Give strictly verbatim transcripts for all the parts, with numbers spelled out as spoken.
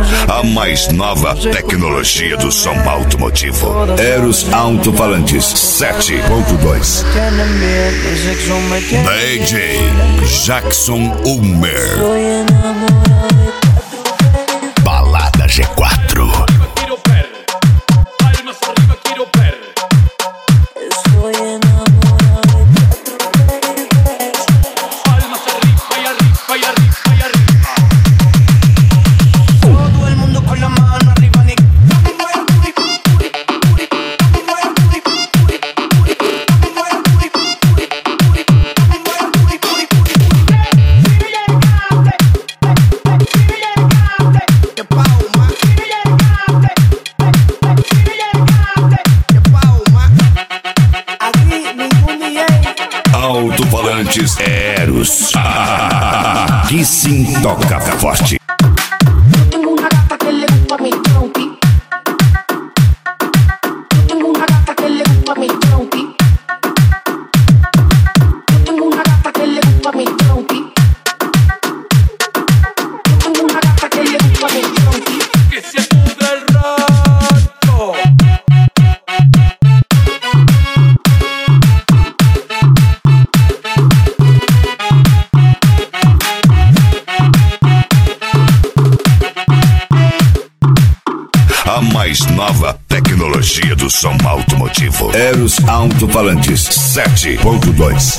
A mais nova tecnologia do som automotivo. Eros Alto-Falantes sete ponto dois. D J Jackson Ulmer. Balada G quatro. Alto-Falantes Eros. Aqui sim toca forte. Tengo una gata que le gusta mi tronqui. Tengo una gata que le gusta mi tronqui. Tengo una gata que le gusta mi tronqui. Tengo una gata que le gusta mi tronqui. Que se pudra el rato. A mais nova tecnologia do som automotivo. Eros Alto-Falantes sete ponto dois.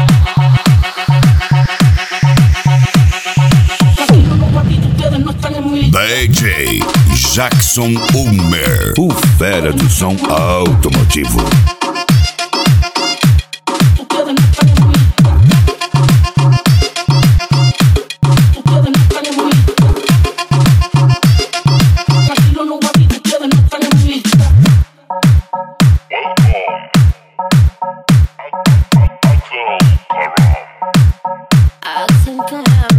D J Jackson Ulmer, o fera do som automotivo. I think I am